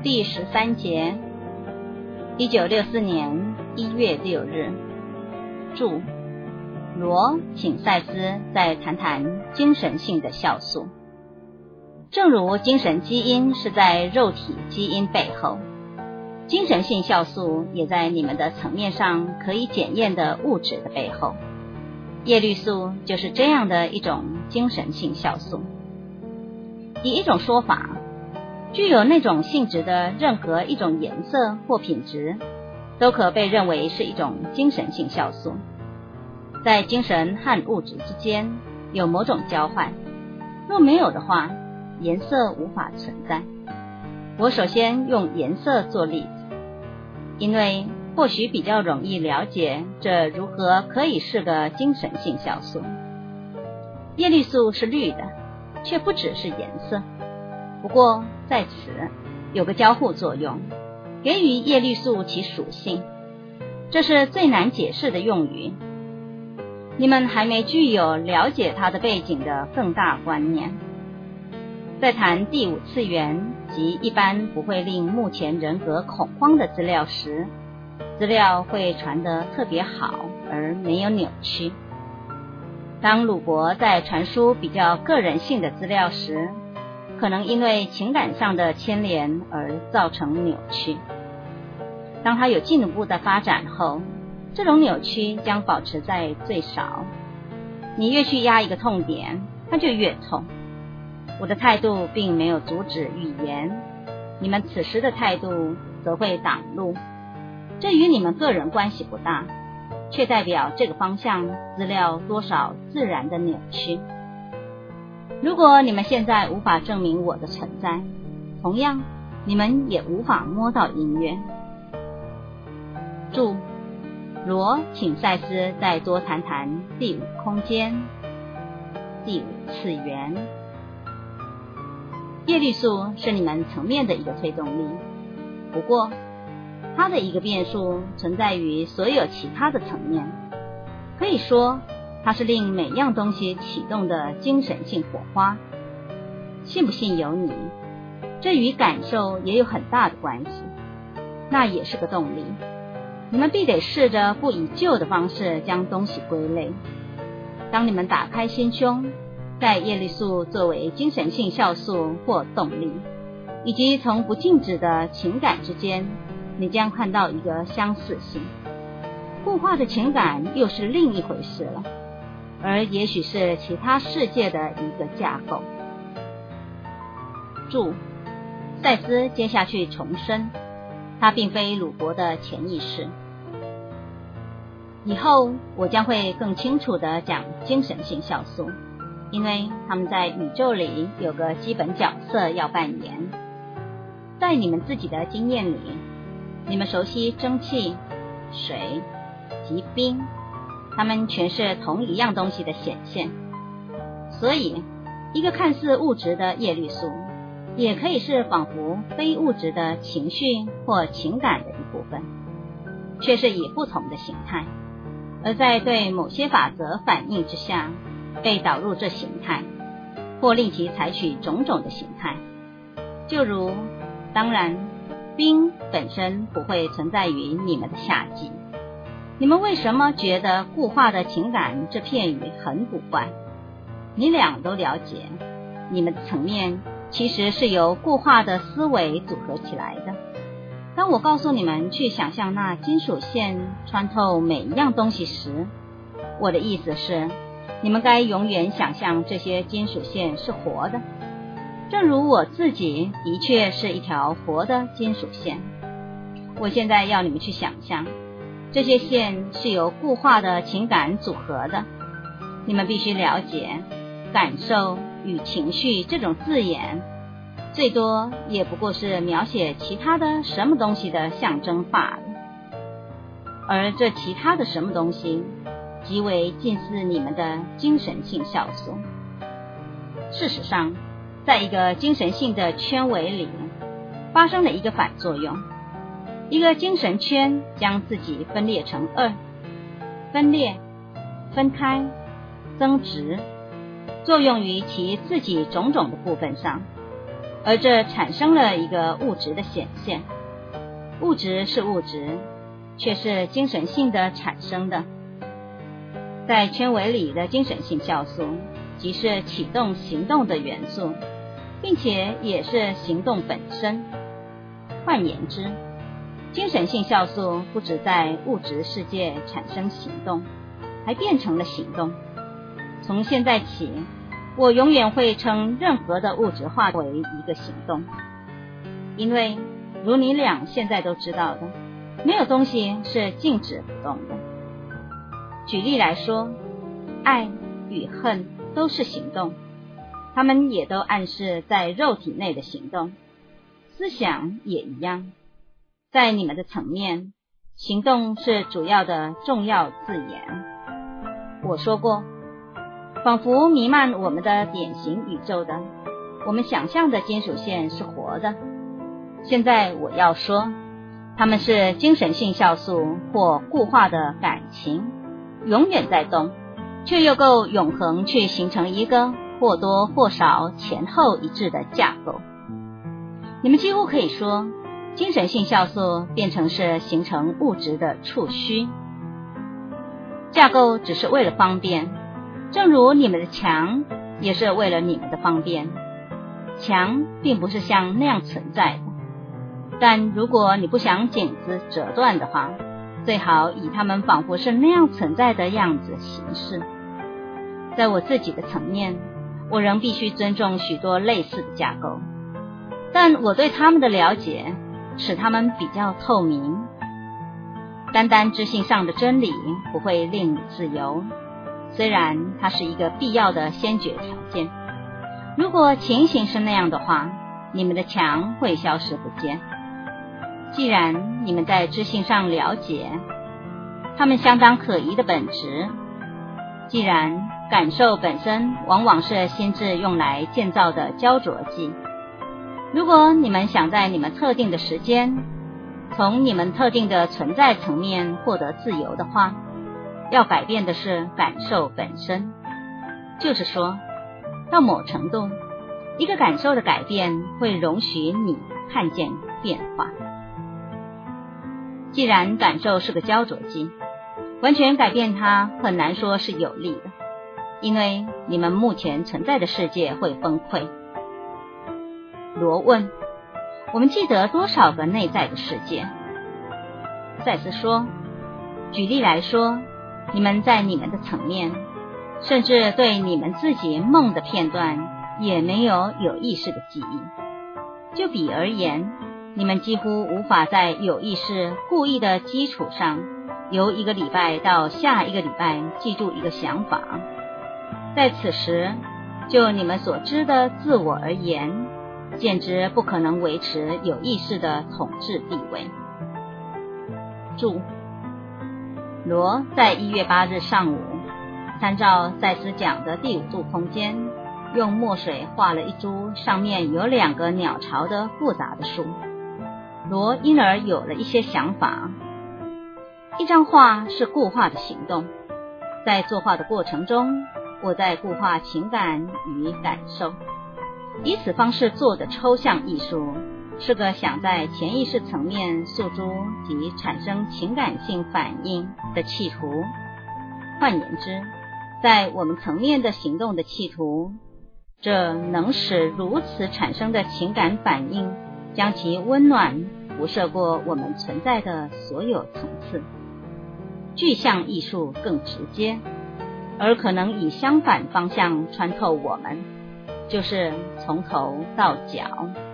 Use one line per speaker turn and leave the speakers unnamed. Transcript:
第13节，1964年1月6日，注：罗请赛斯再谈谈精神性的酵素。正如精神基因是在肉体基因背后，精神性酵素也在你们的层面上可以检验的物质的背后。叶绿素就是这样的一种精神性酵素。以一种说法，具有那种性质的任何一种颜色或品质，都可被认为是一种精神性酵素。在精神和物质之间有某种交换，若没有的话，颜色无法存在。我首先用颜色做例子，因为或许比较容易了解这如何可以是个精神性酵素。叶绿素是绿的，却不只是颜色。不过在此有个交互作用，给予叶绿素其属性，这是最难解释的用语。你们还没具有了解它的背景的更大观念。在谈第5次元及一般不会令目前人格恐慌的资料时，资料会传得特别好而没有扭曲。当鲁伯在传输比较个人性的资料时，可能因为情感上的牵连而造成扭曲。当他有进一步的发展后，这种扭曲将保持在最少。你越去压一个痛点，它就越痛。我的态度并没有阻止语言，你们此时的态度则会挡路。这与你们个人关系不大，却代表这个方向资料多少自然的扭曲。如果你们现在无法证明我的存在，同样你们也无法摸到音乐。注：罗请赛斯再多谈谈第5空间、第5次元。叶绿素是你们层面的一个推动力，不过它的一个变数存在于所有其他的层面，可以说它是令每样东西启动的精神性火花。信不信由你，这与感受也有很大的关系，那也是个动力。你们必得试着不以旧的方式将东西归类。当你们打开心胸，在叶绿素作为精神性酵素或动力，以及从不静止的情感之间，你将看到一个相似性。固化的情感又是另一回事了，而也许是其他世界的一个架构。注：赛斯接下去重申，它并非鲁伯的潜意识。以后我将会更清楚地讲精神性酵素，因为他们在宇宙里有个基本角色要扮演。在你们自己的经验里，你们熟悉蒸汽、水及冰，它们全是同一样东西的显现。所以一个看似物质的叶绿素，也可以是仿佛非物质的情绪或情感的一部分，却是以不同的形态，而在对某些法则反应之下被导入这形态，或令其采取种种的形态。就如，当然冰本身不会存在于你们的夏季。你们为什么觉得固化的情感这片语很古怪？你俩都了解，你们的层面其实是由固化的思维组合起来的。当我告诉你们去想象那金属线穿透每一样东西时，我的意思是，你们该永远想象这些金属线是活的，正如我自己的确是一条活的金属线。我现在要你们去想象，这些线是由固化的情感组合的。你们必须了解，感受与情绪这种字眼，最多也不过是描写其他的什么东西的象征罢了。而这其他的什么东西，极为近似你们的精神性酵素。事实上，在一个精神性的圈围里，发生了一个反作用。一个精神圈将自己分裂成2，分裂、分开、增值，作用于其自己种种的部分上。 而这产生了一个物质的显现。物质是物质，却是精神性的产生的。在圈维里的精神性酵素，即是启动行动的元素，并且也是行动本身。换言之，精神性酵素不只在物质世界产生行动，还变成了行动。从现在起，我永远会称任何的物质化为一个行动，因为如你俩现在都知道的，没有东西是静止不动的。举例来说，爱与恨都是行动，它们也都暗示在肉体内的行动。思想也一样，在你们的层面，行动是主要的重要字眼。我说过，仿佛弥漫我们的典型宇宙的，我们想象的金属线是活的。现在我要说，它们是精神性酵素或固化的感情，永远在动，却又够永恒去形成一个或多或少前后一致的架构。你们几乎可以说，精神性酵素变成是形成物质的触须。架构只是为了方便，正如你们的墙也是为了你们的方便。墙并不是像那样存在的，但如果你不想颈子折断的话，最好以它们仿佛是那样存在的样子行事。在我自己的层面，我仍必须尊重许多类似的架构，但我对他们的了解使他们比较透明。单单知性上的真理不会令你自由，虽然它是一个必要的先决条件。如果情形是那样的话，你们的墙会消失不见。既然你们在知性上了解它们相当可疑的本质，既然感受本身往往是心智用来建造的胶着剂，如果你们想在你们特定的时间，从你们特定的存在层面获得自由的话，要改变的是感受本身。就是说，到某程度，一个感受的改变会容许你看见变化。既然感受是个胶着剂，完全改变它很难说是有利的，因为你们目前存在的世界会崩溃。罗问，我们记得多少个内在的世界？赛斯说，举例来说，你们在你们的层面，甚至对你们自己梦的片段也没有意识的记忆。就比而言，你们几乎无法在有意识故意的基础上，由一个礼拜到下一个礼拜记住一个想法。在此时，就你们所知的自我而言，简直不可能维持有意识的统治地位。注：罗在1月8日上午，参照赛斯讲的第5度空间，用墨水画了一株上面有2个鸟巢的复杂的树。罗因而有了一些想法。一张画是固化的行动，在作画的过程中，我在固化情感与感受。以此方式做的抽象艺术，是个想在潜意识层面诉诸及产生情感性反应的企图。换言之，在我们层面的行动的企图，这能使如此产生的情感反应将其温暖辐射过我们存在的所有层次。具象艺术更直接，而可能以相反方向穿透我们，就是从头到脚。